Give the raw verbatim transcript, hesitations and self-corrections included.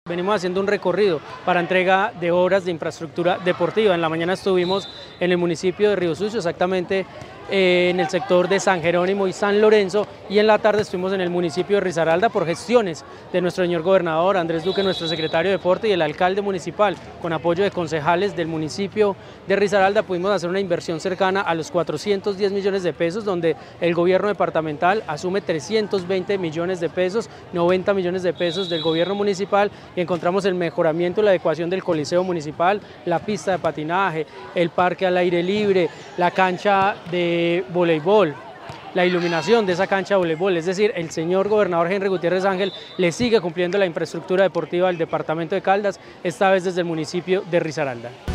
Venimos haciendo un recorrido para entrega de obras de infraestructura deportiva. En la mañana estuvimos en el municipio de Río Sucio, exactamente eh, en el sector de San Jerónimo y San Lorenzo, y en la tarde estuvimos en el municipio de Risaralda por gestiones de nuestro señor gobernador Andrés Duque, nuestro secretario de Deporte, y el alcalde municipal, con apoyo de concejales del municipio de Risaralda. Pudimos hacer una inversión cercana a los cuatrocientos diez millones de pesos, donde el gobierno departamental asume trescientos veinte millones de pesos, noventa millones de pesos del gobierno municipal, y encontramos el mejoramiento y la adecuación del coliseo municipal, la pista de patinaje, el parque al aire libre, la cancha de voleibol, la iluminación de esa cancha de voleibol. Es decir, el señor gobernador Henry Gutiérrez Ángel le sigue cumpliendo la infraestructura deportiva del departamento de Caldas, esta vez desde el municipio de Risaralda.